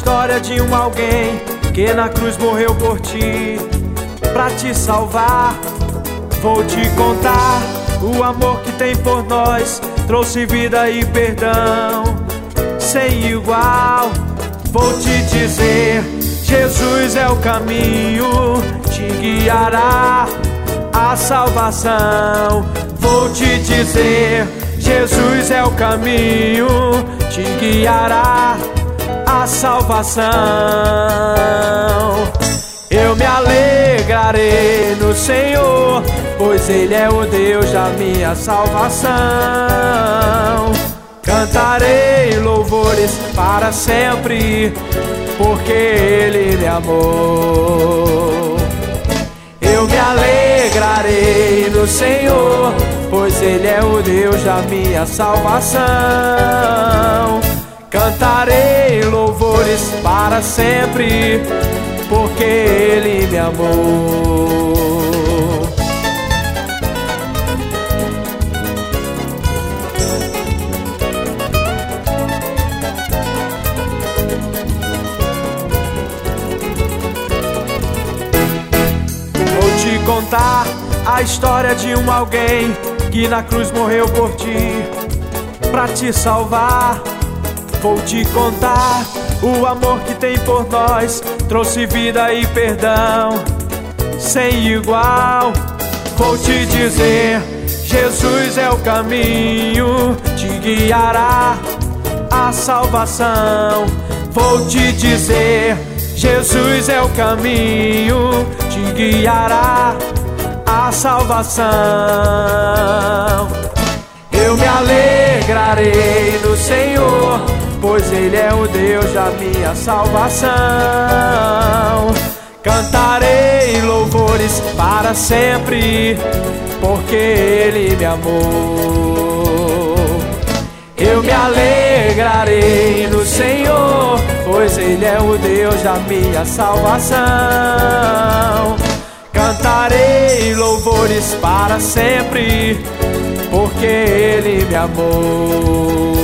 história de alguém que na cruz morreu por ti, pra te salvar. Vou te contar o amor que tem por nós, trouxe vida e perdão sem igual. Vou te dizer, Jesus é o caminho, te guiará a salvação. Vou te dizer, Jesus é o caminho, te guiará a salvação. Eu me alegrarei no Senhor, pois Ele é o Deus da minha salvação. Cantarei louvores para sempre, porque Ele me amou. Eu me alegrarei no Senhor, pois Ele é o Deus da minha salvação. Cantarei louvores para sempre, porque Ele me amou. Vou te contar a história de alguém que na cruz morreu por ti, pra te salvar. Vou te contar o amor que tem por nós, trouxe vida e perdão sem igual. Vou te dizer, Jesus é o caminho, te guiará a salvação. Vou te dizer, Jesus é o caminho, te guiará a salvação. Eu me alegrarei no Senhor, pois Ele é o Deus da minha salvação. Cantarei louvores para sempre, porque Ele me amou. Eu me alegrarei no Senhor, pois Ele é o Deus da minha salvação. Cantarei louvores para sempre, porque Ele me amou.